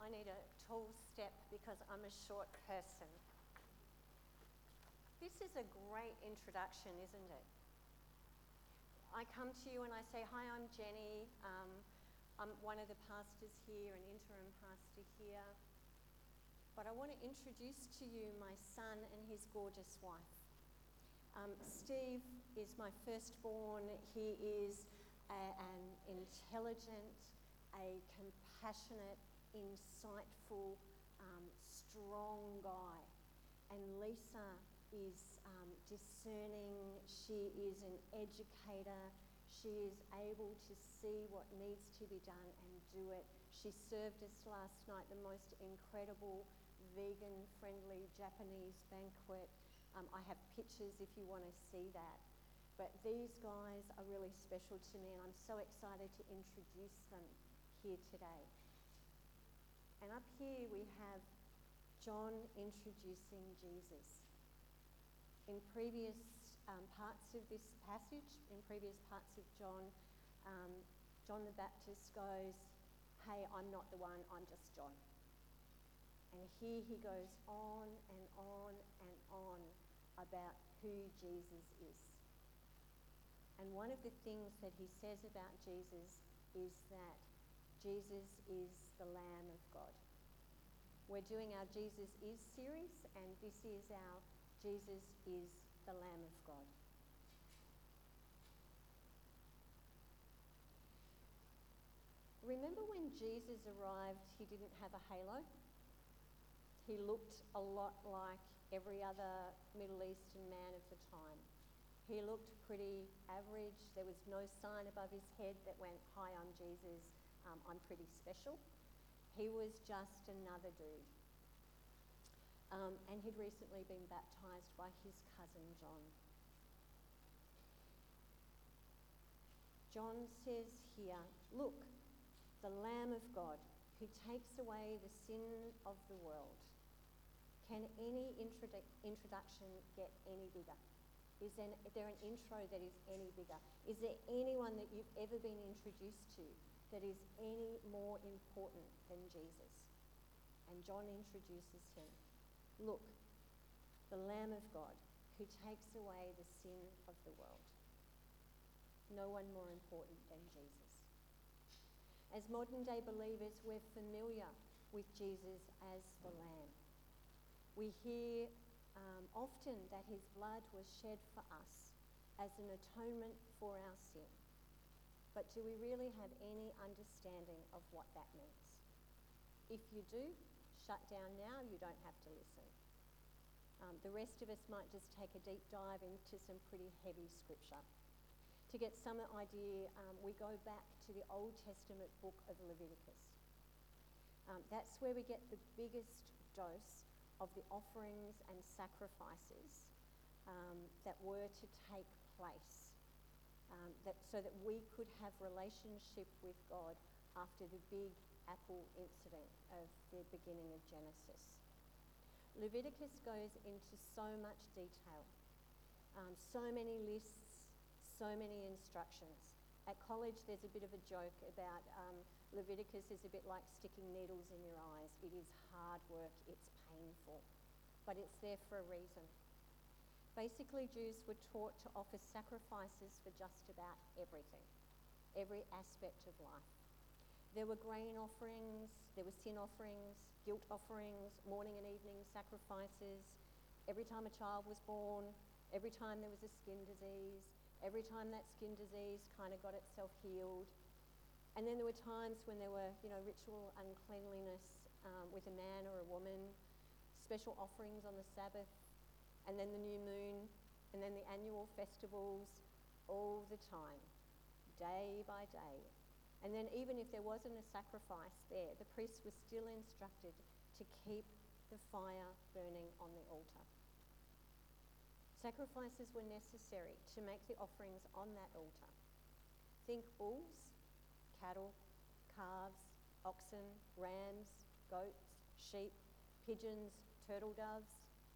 I need a tall step because I'm a short person. This is a great introduction, isn't it? I come to you and I say, hi, I'm Jenny. I'm one of the pastors here, an interim pastor here. But I want to introduce to you my son and his gorgeous wife. Steve is my firstborn. He is an intelligent, a compassionate, insightful, strong guy. And Lisa is discerning. She is an educator. She is able to see what needs to be done and do it. She served us last night the most incredible vegan-friendly Japanese banquet. I have pictures if you want to see that. But these guys are really special to me, and I'm so excited to introduce them here today. And up here we have John introducing Jesus. In previous parts of this passage, in previous parts of John, John the Baptist goes, hey, I'm not the one, I'm just John. And here he goes on and on and on about who Jesus is. And one of the things that he says about Jesus is that Jesus is the Lamb of God. We're doing our Jesus Is series, and this is our Jesus is the Lamb of God. Remember when Jesus arrived, he didn't have a halo? He looked a lot like every other Middle Eastern man of the time. He looked pretty average. There was no sign above his head that went, hi, I'm Jesus, I'm pretty special. He was just another dude. And he'd recently been baptised by his cousin John. John says here, look, the Lamb of God who takes away the sin of the world. Can any introduction get any bigger? Is there an intro that is any bigger? Is there anyone that you've ever been introduced to that is any more important than Jesus? And John introduces him. Look, the Lamb of God who takes away the sin of the world. No one more important than Jesus. As modern day believers, we're familiar with Jesus as the Lamb. We hear often that his blood was shed for us as an atonement for our sin. But do we really have any understanding of what that means? If you do, shut down now, you don't have to listen. The rest of us might just take a deep dive into some pretty heavy scripture. To get some idea, we go back to the Old Testament book of Leviticus. That's where we get the biggest dose of the offerings and sacrifices that were to take place, so that we could have relationship with God after the big apple incident of the beginning of Genesis. Leviticus goes into so much detail, so many lists, so many instructions. At college, there's a bit of a joke about Leviticus is a bit like sticking needles in your eyes. It is hard work, it's painful, but it's there for a reason. Basically, Jews were taught to offer sacrifices for just about everything, every aspect of life. There were grain offerings, there were sin offerings, guilt offerings, morning and evening sacrifices. Every time a child was born, every time there was a skin disease, every time that skin disease kind of got itself healed. And then there were times when there were, ritual uncleanliness with a man or a woman, special offerings on the Sabbath, and then the new moon, and then the annual festivals, all the time, day by day. And then even if there wasn't a sacrifice there, the priest was still instructed to keep the fire burning on the altar. Sacrifices were necessary to make the offerings on that altar. Think bulls, cattle, calves, oxen, rams, goats, sheep, pigeons, turtle doves.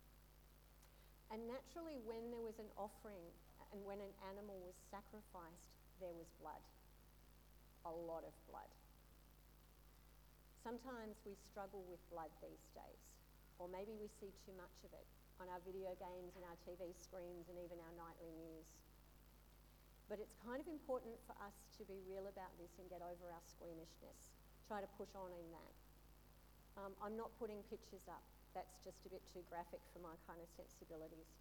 And naturally, when there was an offering and when an animal was sacrificed, there was blood. A lot of blood. Sometimes we struggle with blood these days, or maybe we see too much of it on our video games and our TV screens and even our nightly news. But it's kind of important for us to be real about this and get over our squeamishness. Try to push on in that. I'm not putting pictures up. That's just a bit too graphic for my kind of sensibilities.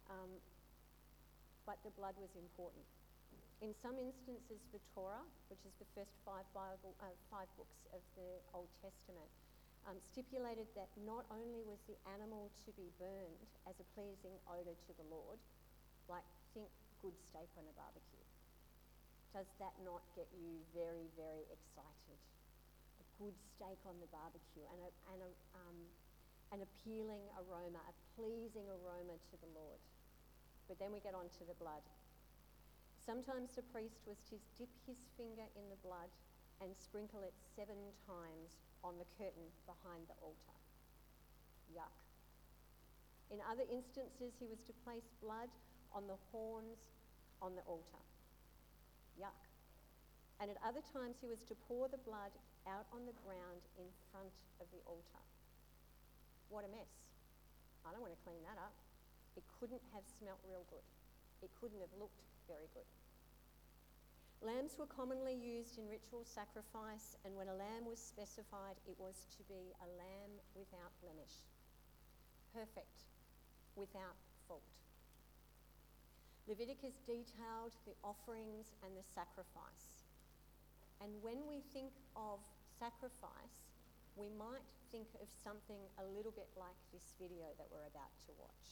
But the blood was important. In some instances, the Torah, which is the first five books of the Old Testament, stipulated that not only was the animal to be burned as a pleasing odour to the Lord, like think good steak on a barbecue. Does that not get you very, very excited? A good steak on the barbecue and an appealing aroma, a pleasing aroma to the Lord. But then we get on to the blood. Sometimes the priest was to dip his finger in the blood and sprinkle it 7 times on the curtain behind the altar. Yuck. In other instances, he was to place blood on the horns on the altar. Yuck. And at other times, he was to pour the blood out on the ground in front of the altar. What a mess. I don't want to clean that up. It couldn't have smelt real good. It couldn't have looked very good. Lambs were commonly used in ritual sacrifice, and when a lamb was specified, it was to be a lamb without blemish. Perfect, without fault. Leviticus detailed the offerings and the sacrifice. And when we think of sacrifice, we might think of something a little bit like this video that we're about to watch.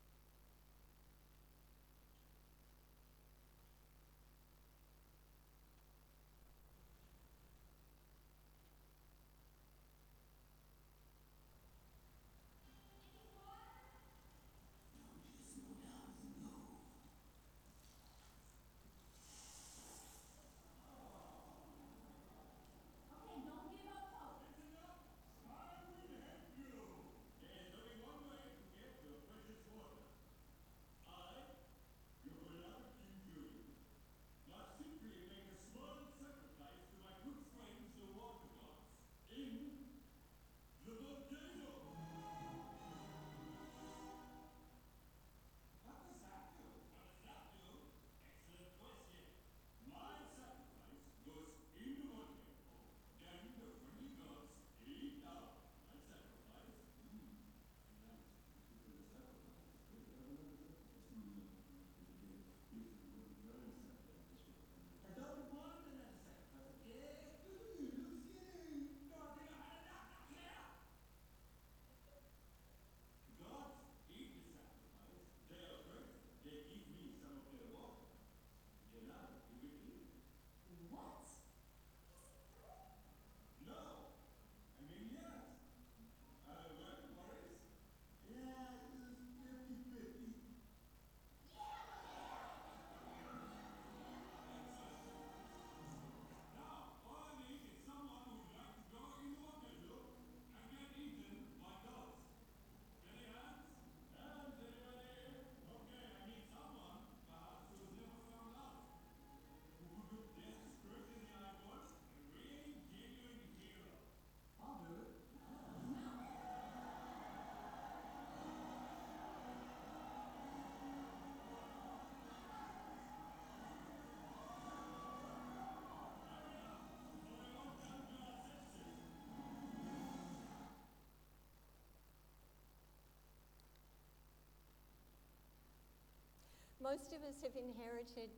Most of us have inherited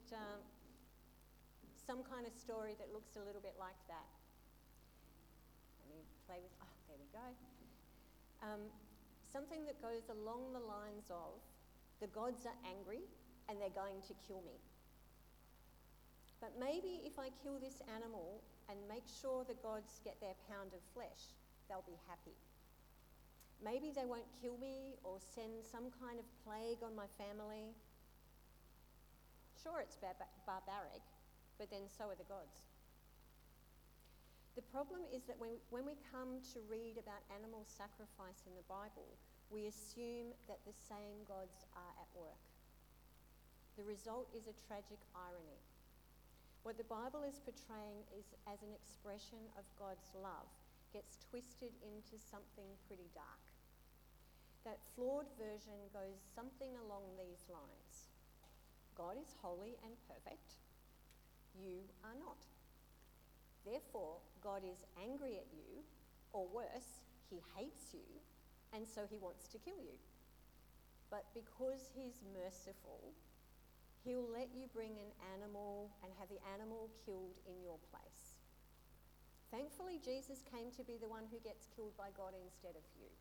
some kind of story that looks a little bit like that. Let me play with, there we go. Something that goes along the lines of, the gods are angry and they're going to kill me. But maybe if I kill this animal and make sure the gods get their pound of flesh, they'll be happy. Maybe they won't kill me or send some kind of plague on my family. Sure, it's barbaric, but then so are the gods. The problem is that when we come to read about animal sacrifice in the Bible, we assume that the same gods are at work. The result is a tragic irony. What the Bible is portraying is as an expression of God's love gets twisted into something pretty dark. That flawed version goes something along these lines. God is holy and perfect. You are not. Therefore, God is angry at you, or worse, he hates you, and so he wants to kill you. But because he's merciful, he'll let you bring an animal and have the animal killed in your place. Thankfully, Jesus came to be the one who gets killed by God instead of you.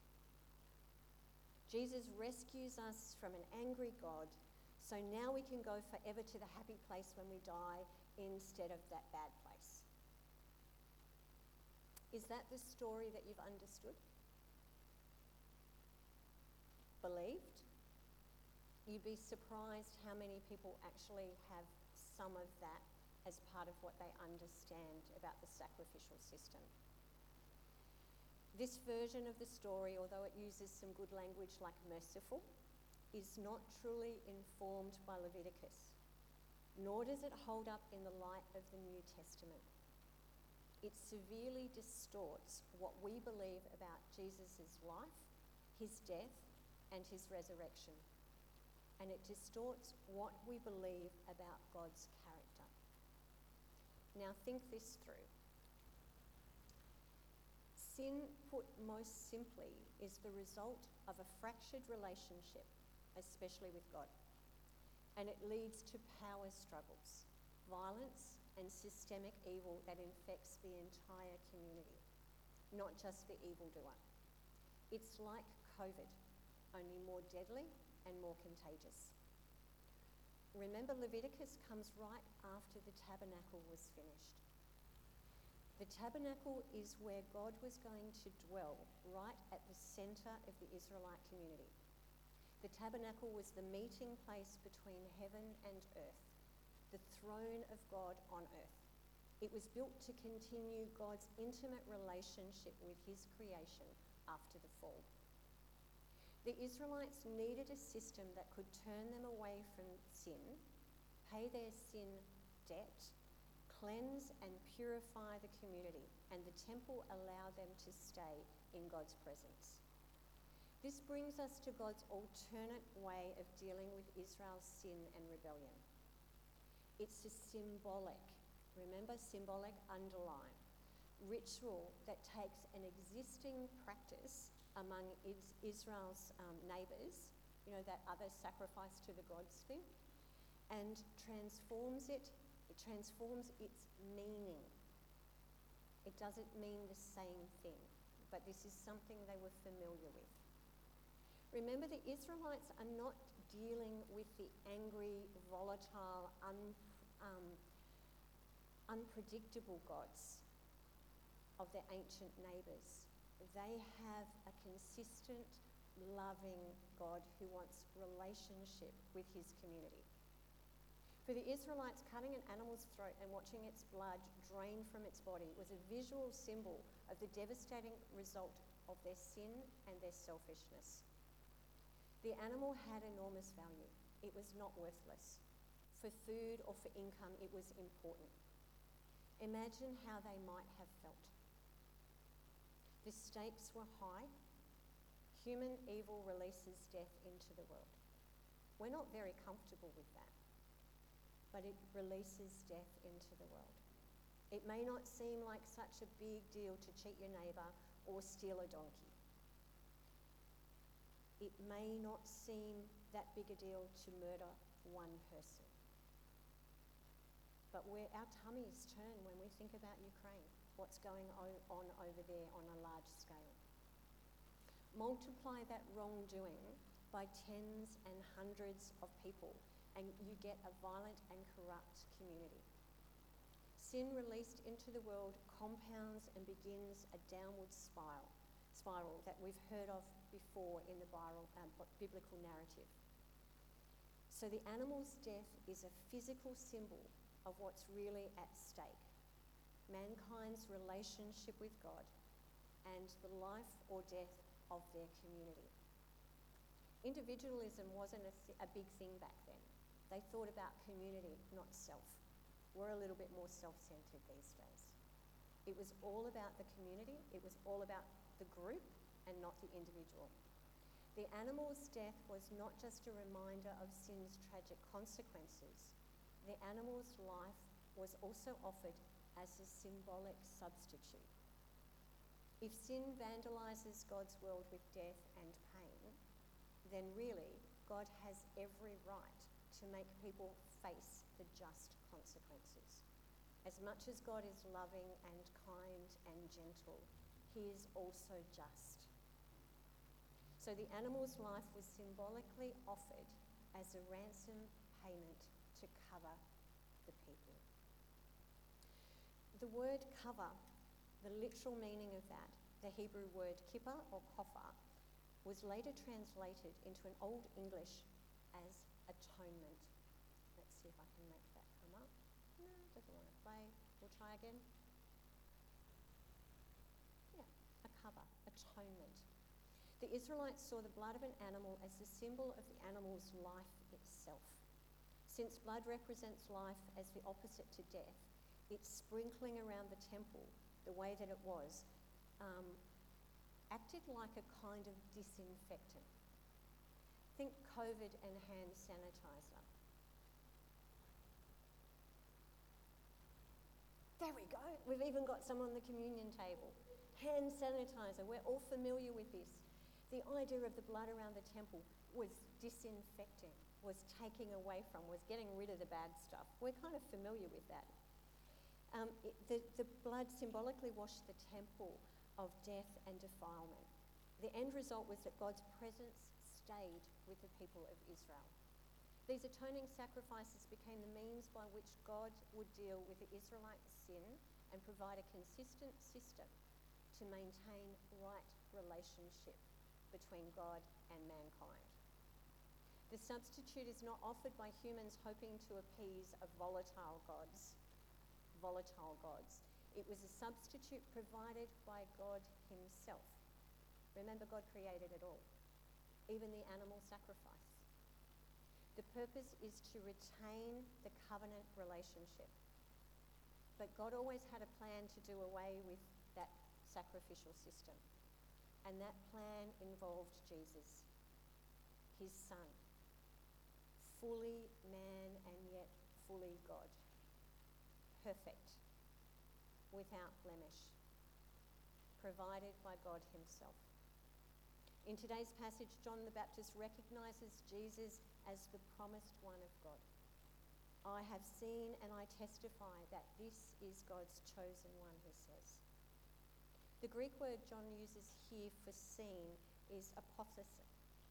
Jesus rescues us from an angry God, so now we can go forever to the happy place when we die instead of that bad place. Is that the story that you've understood? Believed? You'd be surprised how many people actually have some of that as part of what they understand about the sacrificial system. This version of the story, although it uses some good language like merciful, is not truly informed by Leviticus, nor does it hold up in the light of the New Testament. It severely distorts what we believe about Jesus' life, his death, and his resurrection. And it distorts what we believe about God's character. Now think this through. Sin, put most simply, is the result of a fractured relationship, especially with God. And it leads to power struggles, violence, and systemic evil that infects the entire community, not just the evildoer. It's like COVID, only more deadly and more contagious. Remember, Leviticus comes right after the tabernacle was finished. The tabernacle is where God was going to dwell, right at the centre of the Israelite community. The tabernacle was the meeting place between heaven and earth, the throne of God on earth. It was built to continue God's intimate relationship with his creation after the fall. The Israelites needed a system that could turn them away from sin, pay their sin debt, cleanse and purify the community, and the temple allowed them to stay in God's presence. This brings us to God's alternate way of dealing with Israel's sin and rebellion. It's a symbolic, remember, symbolic, underline, ritual that takes an existing practice among Israel's neighbours, you know, that other sacrifice to the gods thing, and transforms its meaning. It doesn't mean the same thing, but this is something they were familiar with. Remember, the Israelites are not dealing with the angry, volatile, unpredictable gods of their ancient neighbours. They have a consistent, loving God who wants relationship with his community. For the Israelites, cutting an animal's throat and watching its blood drain from its body was a visual symbol of the devastating result of their sin and their selfishness. The animal had enormous value. It was not worthless. For food or for income, it was important. Imagine how they might have felt. The stakes were high. Human evil releases death into the world. We're not very comfortable with that, but it releases death into the world. It may not seem like such a big deal to cheat your neighbour or steal a donkey. It may not seem that big a deal to murder one person. But where our tummies turn when we think about Ukraine, what's going on over there on a large scale. Multiply that wrongdoing by tens and hundreds of people, and you get a violent and corrupt community. Sin released into the world compounds and begins a downward spiral that we've heard of before in the biblical narrative. So the animal's death is a physical symbol of what's really at stake: mankind's relationship with God and the life or death of their community. Individualism wasn't a big thing back then. They thought about community, not self. We're a little bit more self-centered these days. It was all about the community, it was all about the group and not the individual. The animal's death was not just a reminder of sin's tragic consequences. The animal's life was also offered as a symbolic substitute. If sin vandalises God's world with death and pain, then really God has every right to make people face the just consequences. As much as God is loving and kind and gentle, he is also just. So the animal's life was symbolically offered as a ransom payment to cover the people. The word cover, the literal meaning of that, the Hebrew word kippah or kofar, was later translated into an Old English as atonement. Let's see if I can make that come up. No, it doesn't want to play. We'll try again. Yeah, a cover, atonement. The Israelites saw the blood of an animal as the symbol of the animal's life itself. Since blood represents life as the opposite to death, its sprinkling around the temple, the way that it was, acted like a kind of disinfectant. Think COVID and hand sanitizer. There we go. We've even got some on the communion table. Hand sanitizer. We're all familiar with this. The idea of the blood around the temple was disinfecting, was taking away from, was getting rid of the bad stuff. We're kind of familiar with that. The blood symbolically washed the temple of death and defilement. The end result was that God's presence stayed with the people of Israel. These atoning sacrifices became the means by which God would deal with the Israelite sin and provide a consistent system to maintain right relationship between God and mankind. The substitute is not offered by humans hoping to appease a volatile gods. It was a substitute provided by God himself. Remember, God created it all, even the animal sacrifice. The purpose is to retain the covenant relationship. But God always had a plan to do away with that sacrificial system. And that plan involved Jesus, his son, fully man and yet fully God. Perfect, without blemish, provided by God himself. In today's passage, John the Baptist recognises Jesus as the promised one of God. I have seen and I testify that this is God's chosen one, he says. The Greek word John uses here for seen is apothesy.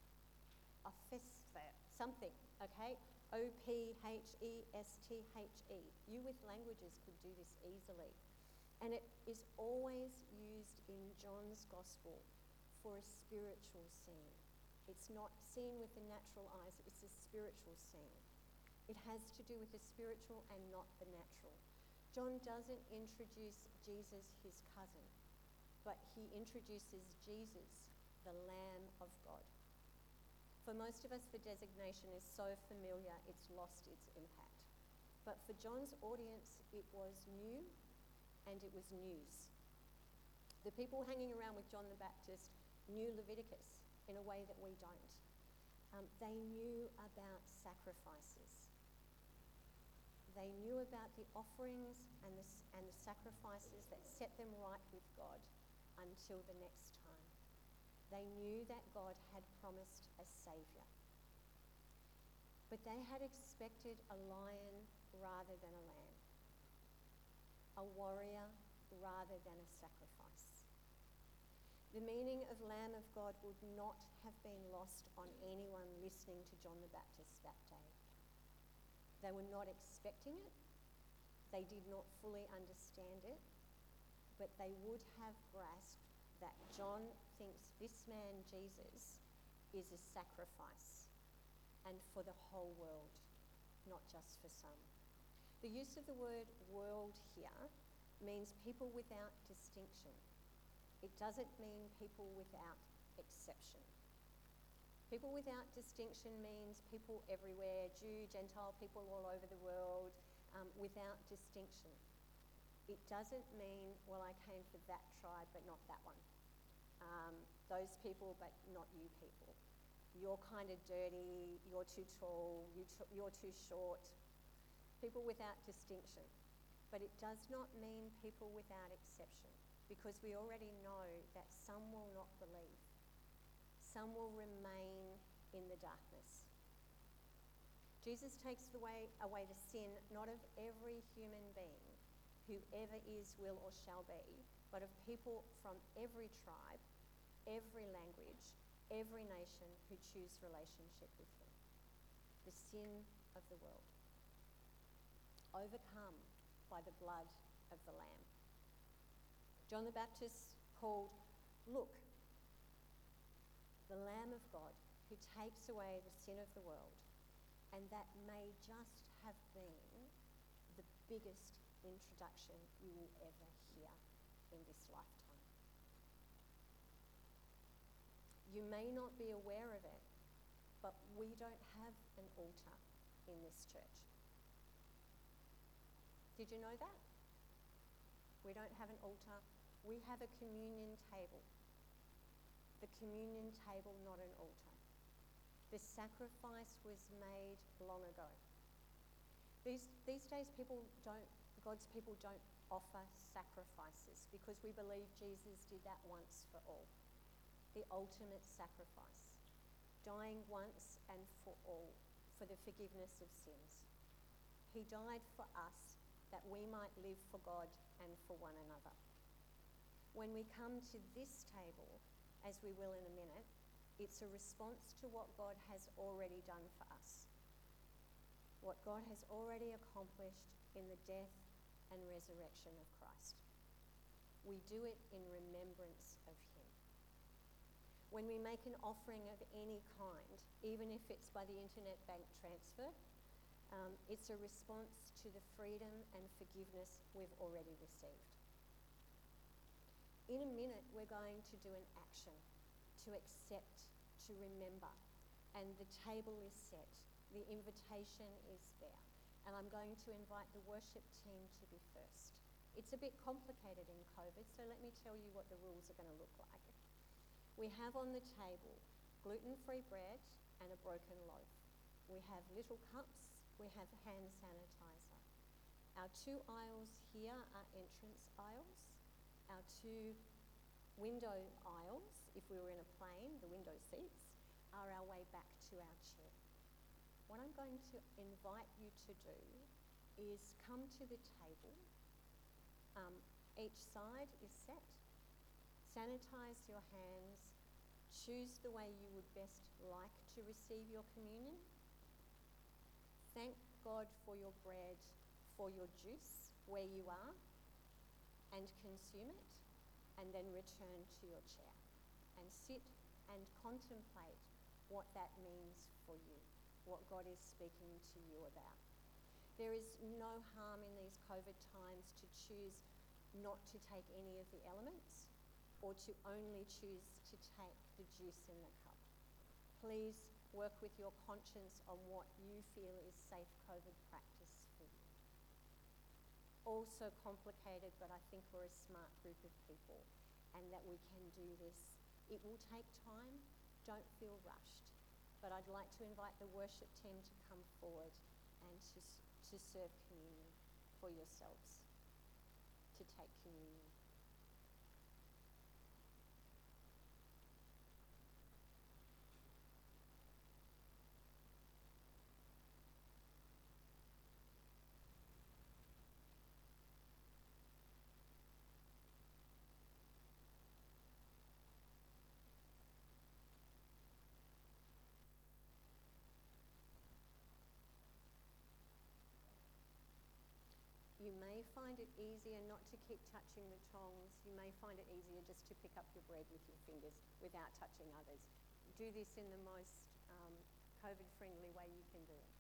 Something, okay? O-P-H-E-S-T-H-E. You with languages could do this easily. And it is always used in John's Gospel for a spiritual scene. It's not seen with the natural eyes, it's a spiritual scene. It has to do with the spiritual and not the natural. John doesn't introduce Jesus, his cousin, but he introduces Jesus, the Lamb of God. For most of us, the designation is so familiar, it's lost its impact. But for John's audience, it was new and it was news. The people hanging around with John the Baptist knew Leviticus in a way that we don't. They knew about sacrifices. They knew about the offerings and the sacrifices that set them right with God until the next time. They knew that God had promised a saviour. But they had expected a lion rather than a lamb, a warrior rather than a sacrifice. The meaning of Lamb of God would not have been lost on anyone listening to John the Baptist that day. They were not expecting it. They did not fully understand it, but they would have grasped that John thinks this man, Jesus, is a sacrifice, and for the whole world, not just for some. The use of the word world here means people without distinction. It doesn't mean people without exception. People without distinction means people everywhere, Jew, Gentile, people all over the world, without distinction. It doesn't mean, well, I came for that tribe but not that one. Those people but not you people. You're kind of dirty, you're too tall, you're too short. People without distinction. But it does not mean people without exception, because we already know that some will not believe. Some will remain in the darkness. Jesus takes away the sin, not of every human being, whoever is, will or shall be, but of people from every tribe, every language, every nation who choose relationship with him. The sin of the world. Overcome by the blood of the Lamb. John the Baptist called, "Look, the Lamb of God who takes away the sin of the world," and that may just have been the biggest introduction you will ever hear in this lifetime. You may not be aware of it, but we don't have an altar in this church. Did you know that? We don't have an altar. We have a communion table. The communion table, not an altar. The sacrifice was made long ago. These days God's people don't offer sacrifices because we believe Jesus did that once for all. The ultimate sacrifice. Dying once and for all for the forgiveness of sins. He died for us that we might live for God and for one another. When we come to this table, as we will in a minute, it's a response to what God has already done for us. What God has already accomplished in the death and resurrection of Christ. We do it in remembrance of him. When we make an offering of any kind, even if it's by the internet bank transfer, it's a response to the freedom and forgiveness we've already received. In a minute, we're going to do an action to accept, to remember, and the table is set. The invitation is there. And I'm going to invite the worship team to be first. It's a bit complicated in COVID, so let me tell you what the rules are going to look like. We have on the table gluten-free bread and a broken loaf. We have little cups. We have hand sanitizer. Our two aisles here are entrance aisles. Our two window aisles, if we were in a plane, the window seats, are our way back to our chair. What I'm going to invite you to do is come to the table. Each side is set. Sanitize your hands. Choose the way you would best like to receive your communion. Thank God for your bread, for your juice, where you are, and consume it, and then return to your chair and sit and contemplate what that means for you, what God is speaking to you about. There is no harm in these COVID times to choose not to take any of the elements or to only choose to take the juice in the cup. Please work with your conscience on what you feel is safe COVID practice for you. Also complicated, but I think we're a smart group of people and that we can do this. It will take time. Don't feel rushed. But I'd like to invite the worship team to come forward and to serve communion for yourselves, to take communion. You may find it easier not to keep touching the tongs. You may find it easier just to pick up your bread with your fingers without touching others. Do this in the most COVID-friendly way you can do it.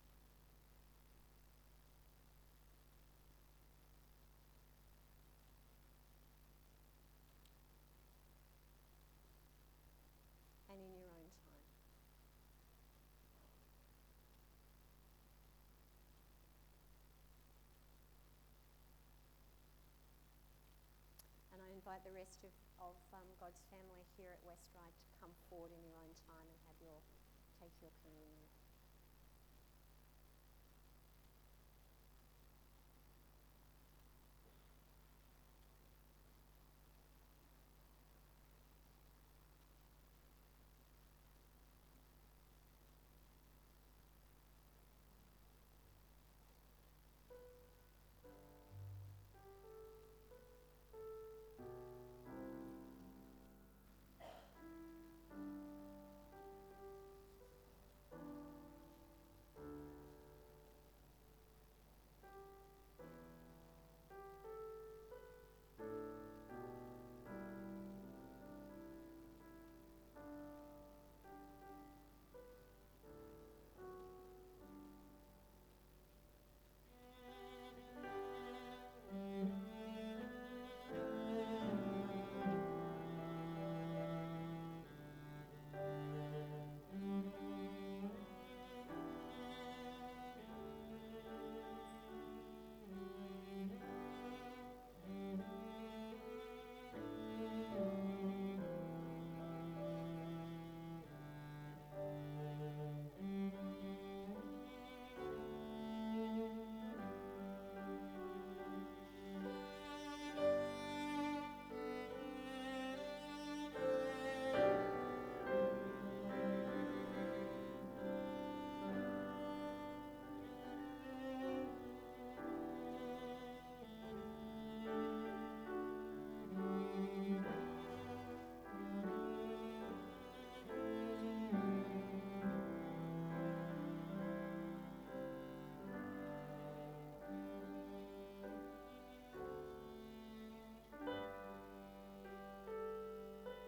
And in your own time. invite the rest of God's family here at West Ryde to come forward in your own time and take your communion.